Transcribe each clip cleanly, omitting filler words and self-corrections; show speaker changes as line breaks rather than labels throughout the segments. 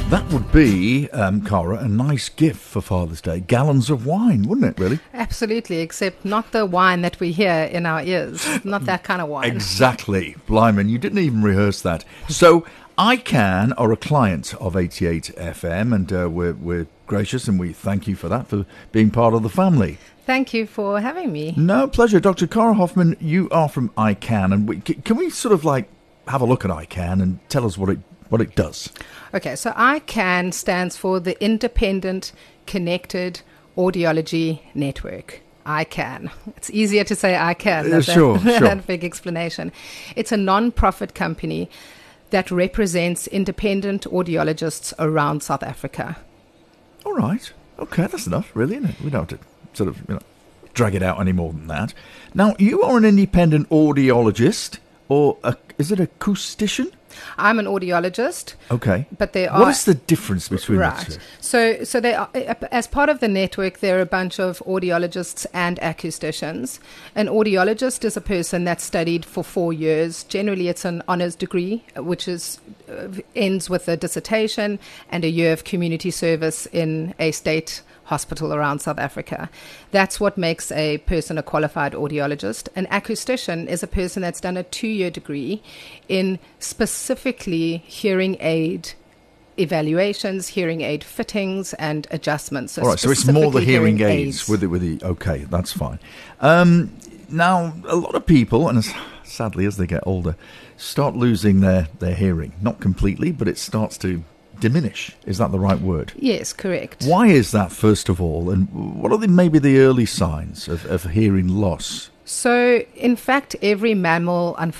That would be, Cara, a nice gift for Father's Day. Gallons of wine, wouldn't it, really?
Absolutely, except not the wine that we hear in our ears. Not that kind of wine.
Exactly. Blimey, you didn't even rehearse that. So, ICANN are a client of 88 FM, and we're gracious, and we thank you for that, for being part of the family.
Thank you for having me.
No, pleasure. Dr. Cara Hoffman, you are from ICANN, and can we sort of have a look at ICANN and tell us what it does?
Okay, so ICANN stands for the Independent Connected Audiology Network. ICANN. It's easier to say ICANN than that big explanation. It's a non-profit company that represents independent audiologists around South Africa. All
right. Okay, that's enough, really, isn't it? We don't have to sort of drag it out any more than that. Now, you are an independent audiologist, or is it acoustician?
I'm an audiologist.
Okay.
But there are...
What is the difference between the two?
So they are, as part of the network, there are a bunch of audiologists and acousticians. An audiologist is a person that's studied for 4 years. Generally, it's an honours degree, which ends with a dissertation and a year of community service in a state hospital around South Africa. That's what makes a person a qualified audiologist. An acoustician is a person that's done a 2-year degree in specifically hearing aid evaluations, hearing aid fittings and adjustments.
All right, so it's more the hearing aids with the okay, that's fine. Now, a lot of people, and sadly as they get older, start losing their hearing. Not completely, but it starts to diminish. Is that the right word?
Yes, correct.
Why is that, first of all, and what are maybe the early signs of hearing loss?
So, in fact, every mammal by the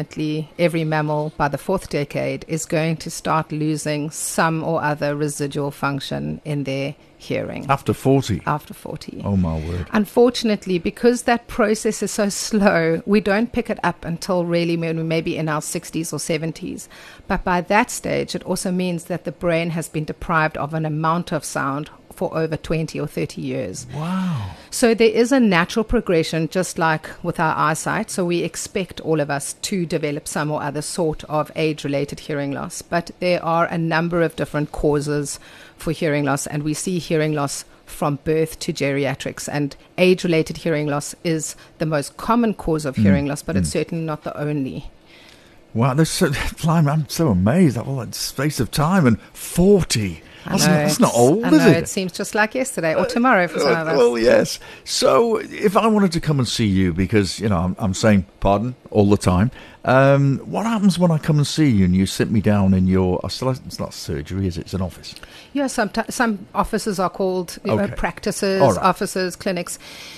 4th decade is going to start losing some or other residual function in their hearing.
After 40?
After 40.
Oh, my word.
Unfortunately, because that process is so slow, we don't pick it up until really maybe in our 60s or 70s. But by that stage, it also means that the brain has been deprived of an amount of sound for over 20 or 30 years.
Wow.
So there is a natural progression, just like with our eyesight. So we expect all of us to develop some or other sort of age-related hearing loss. But there are a number of different causes for hearing loss, and we see hearing loss from birth to geriatrics. And age-related hearing loss is the most common cause of hearing loss, but it's certainly not the only.
Wow, I'm so amazed at all that space of time. And 40. That's not old, is it?
It seems just like yesterday or tomorrow for some of us.
Well, yes. So if I wanted to come and see you, because, I'm saying pardon all the time, what happens when I come and see you and you sit me down in your... It's not surgery, is it? It's an office.
Yeah, some offices are called practices, offices, clinics.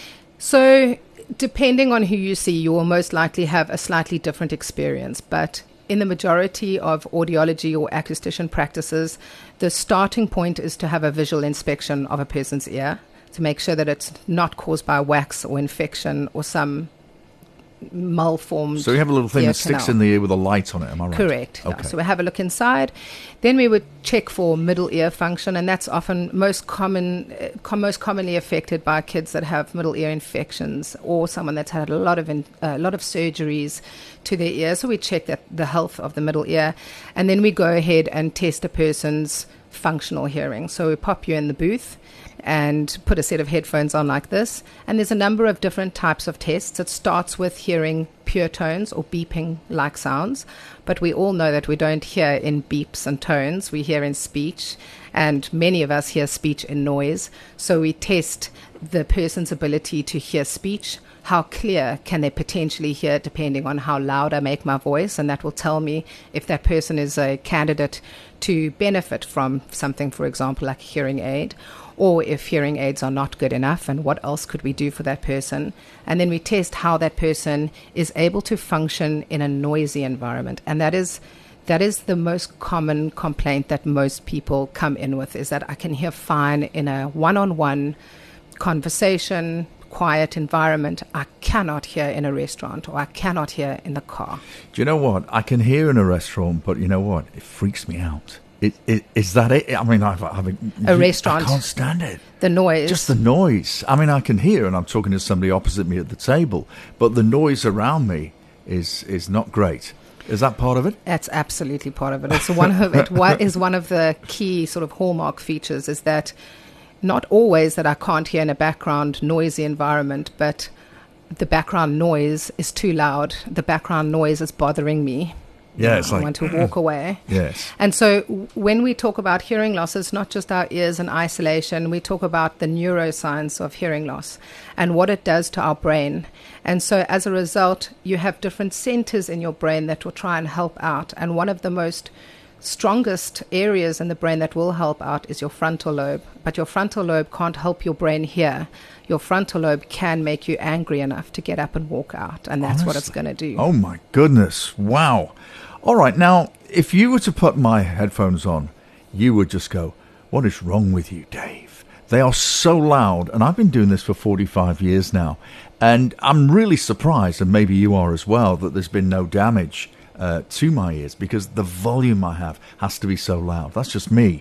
So depending on who you see, you will most likely have a slightly different experience, but in the majority of audiology or acoustician practices, the starting point is to have a visual inspection of a person's ear to make sure that it's not caused by wax or infection or some malformed.
So you have a little thing that sticks in the ear with a light on it, am I right?
Correct.
Okay.
So we have a look inside. Then we would check for middle ear function, and that's often most commonly affected by kids that have middle ear infections or someone that's had a lot of surgeries to their ear. So we check the health of the middle ear, and then we go ahead and test a person's functional hearing. So we pop you in the booth and put a set of headphones on like this. And there's a number of different types of tests. It starts with hearing pure tones or beeping-like sounds. But we all know that we don't hear in beeps and tones. We hear in speech. And many of us hear speech in noise. So we test the person's ability to hear speech. How clear can they potentially hear depending on how loud I make my voice? And that will tell me if that person is a candidate to benefit from something, for example, like a hearing aid, or if hearing aids are not good enough and what else could we do for that person. And then we test how that person is able to function in a noisy environment. And that is the most common complaint that most people come in with, is that I can hear fine in a one-on-one conversation, quiet environment. I cannot hear in a restaurant, or I cannot hear in the car.
Do you know what? I can hear in a restaurant, but you know what? It freaks me out. Is that it? I mean,
a restaurant.
I can't stand it.
The noise.
Just the noise. I mean, I can hear, and I'm talking to somebody opposite me at the table, but the noise around me is not great. Is that part of it?
That's absolutely part of it. It's one of it. What is one of the key sort of hallmark features is that not always that I can't hear in a background noisy environment, but the background noise is too loud. The background noise is bothering me.
Yeah, it's
I
like,
want to walk away.
Yes.
And so when we talk about hearing loss, it's not just our ears in isolation. We talk about the neuroscience of hearing loss and what it does to our brain. And so as a result, you have different centers in your brain that will try and help out. And one of the most strongest areas in the brain that will help out is your frontal lobe. But your frontal lobe can't help your brain hear. Your frontal lobe can make you angry enough to get up and walk out. And that's what it's going to do.
Oh, my goodness. Wow. All right. Now, if you were to put my headphones on, you would just go, what is wrong with you, Dave? They are so loud. And I've been doing this for 45 years now. And I'm really surprised, and maybe you are as well, that there's been no damage to my ears, because the volume I have has to be so loud. That's just me.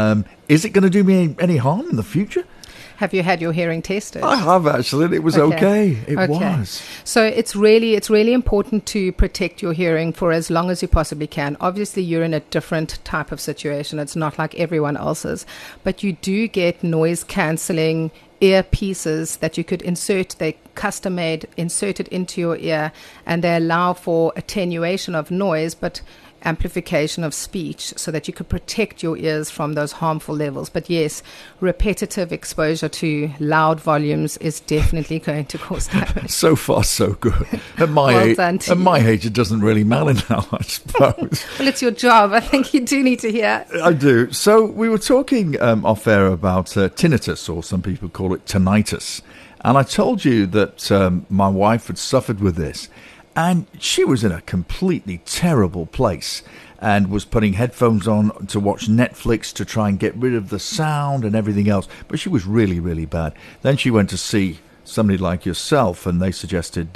Is it going to do me any harm in the future?
Have you had your hearing tested?
I have, actually, and it was okay. It was.
So it's really important to protect your hearing for as long as you possibly can. Obviously, you're in a different type of situation. It's not like everyone else's, but you do get noise cancelling earpieces that you could insert. They custom made, inserted into your ear, and they allow for attenuation of noise, but amplification of speech, so that you could protect your ears from those harmful levels. But yes, repetitive exposure to loud volumes is definitely going to cause damage.
So far, so good. At my age, it doesn't really matter now, I suppose.
Well, it's your job. I think you do need to hear.
I do. So we were talking off air about tinnitus, or some people call it tinnitus. And I told you that my wife had suffered with this. And she was in a completely terrible place and was putting headphones on to watch Netflix to try and get rid of the sound and everything else. But she was really, really bad. Then she went to see somebody like yourself, and they suggested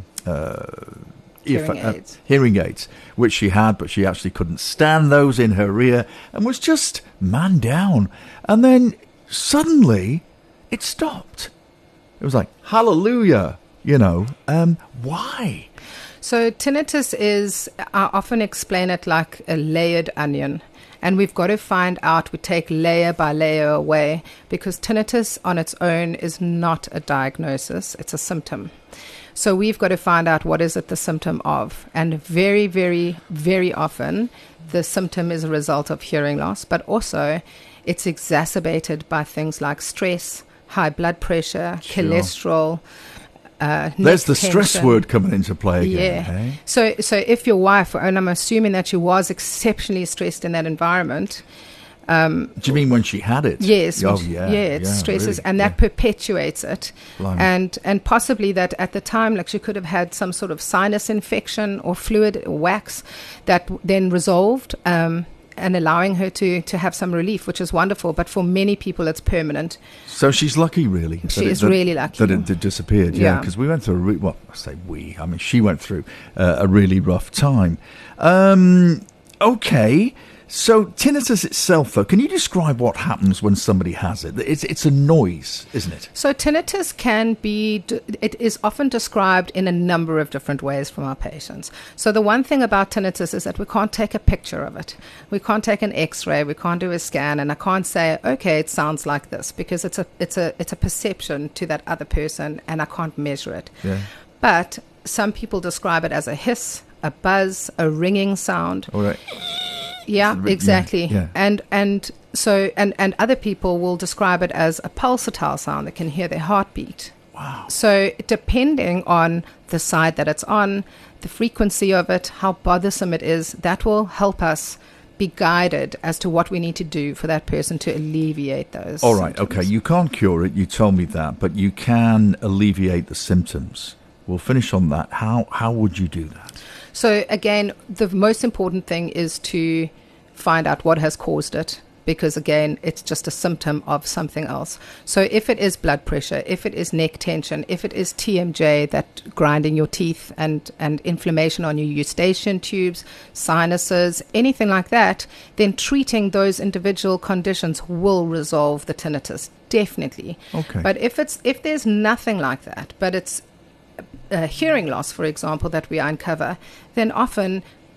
hearing aids, which she had, but she actually couldn't stand those in her ear and was just man down. And then suddenly it stopped. It was like, hallelujah, why?
So tinnitus is, I often explain it like a layered onion. And we've got to find out, we take layer by layer away, because tinnitus on its own is not a diagnosis, it's a symptom. So we've got to find out what is it the symptom of. And very, very, very often the symptom is a result of hearing loss, but also it's exacerbated by things like stress, high blood pressure, cholesterol.
There's the stress word coming into play again.
Yeah.
Hey?
So if your wife, and I'm assuming that she was exceptionally stressed in that environment.
Do you mean when she had it?
Yes.
Oh, yeah.
Yeah, it stresses,
really,
and that perpetuates it.
Blimey.
And possibly that at the time, like, she could have had some sort of sinus infection or fluid or wax that then resolved, and allowing her to have some relief, which is wonderful. But for many people, it's permanent.
So she's lucky, really.
She is really lucky.
That it disappeared, yeah. Because we went through she went through a really rough time. Okay. So tinnitus itself, though, can you describe what happens when somebody has it? It's a noise, isn't it?
So tinnitus it is often described in a number of different ways from our patients. So the one thing about tinnitus is that we can't take a picture of it. We can't take an X-ray, we can't do a scan, and I can't say, okay, it sounds like this, because it's a perception to that other person, and I can't measure it.
Yeah.
But some people describe it as a hiss, a buzz, a ringing sound.
All right.
Yeah, exactly.
Yeah.
And so other people will describe it as a pulsatile sound. They can hear their heartbeat.
Wow.
So depending on the side that it's on, the frequency of it, how bothersome it is, that will help us be guided as to what we need to do for that person to alleviate those
All right,
symptoms.
okay. You can't cure it, you told me that, but you can alleviate the symptoms. We'll finish on that. How would you do that?
So again, the most important thing is to find out what has caused it, because again, it's just a symptom of something else. So if it is blood pressure, if it is neck tension, if it is TMJ, that grinding your teeth, and inflammation on your eustachian tubes, sinuses, anything like that, then treating those individual conditions will resolve the tinnitus, definitely.
Okay.
But if there's nothing like that, but it's hearing loss, for example, that we uncover, then often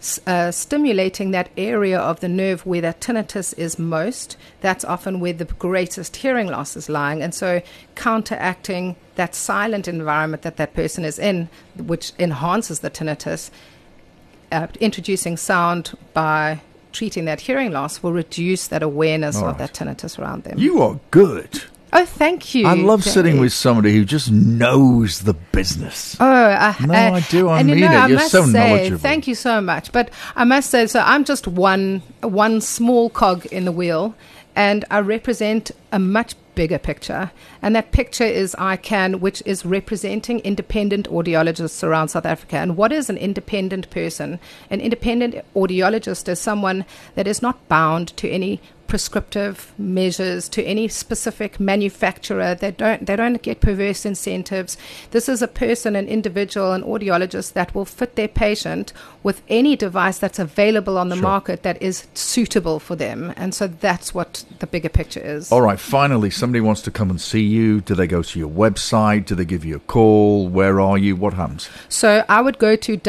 stimulating that area of the nerve where that tinnitus is most. That's often where the greatest hearing loss is lying. And so counteracting that silent environment that person is in, which enhances the tinnitus, introducing sound by treating that hearing loss will reduce that awareness of that tinnitus around them.
You are good.
Oh, thank you.
I love sitting with somebody who just knows the business.
I
do. I mean it. You're so knowledgeable.
Thank you so much. But I must say, so I'm just one small cog in the wheel, and I represent a much bigger picture. And that picture is ICAN, which is representing independent audiologists around South Africa. And what is an independent person? An independent audiologist is someone that is not bound to any prescriptive measures, to any specific manufacturer. They don't get perverse incentives. This is a person, an individual, an audiologist that will fit their patient with any device that's available on the market that is suitable for them. And so that's what the bigger picture is.
All right, finally, somebody wants to come and see you. Do they go to your website? Do they give you a call? Where are you? What happens?
So I would go to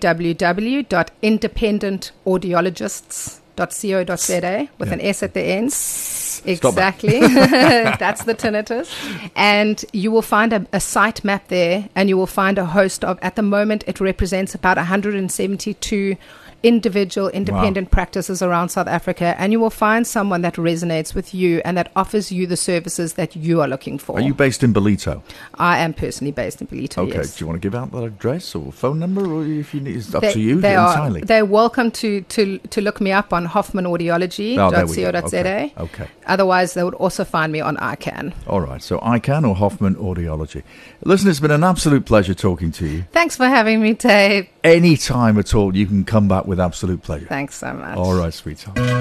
www.independentaudiologists.co.za with an S at the end. Exactly. That's the tinnitus. And you will find a site map there, and you will find a host of, at the moment, it represents about 172 individual independent practices around South Africa, and you will find someone that resonates with you and that offers you the services that you are looking for.
Are you based in Ballito?
I am personally based in Ballito,
okay.
Yes.
Do you want to give out that address or phone number, or if you need, it's up to you entirely?
They're welcome to look me up on hoffmanaudiology.co.za.
Okay.
Otherwise, they would also find me on ICAN.
All right, so ICAN or Hoffman Audiology. Listen, it's been an absolute pleasure talking to you.
Thanks for having me, Dave.
Any time at all, you can come back with absolute pleasure.
Thanks so much.
All right, sweetheart.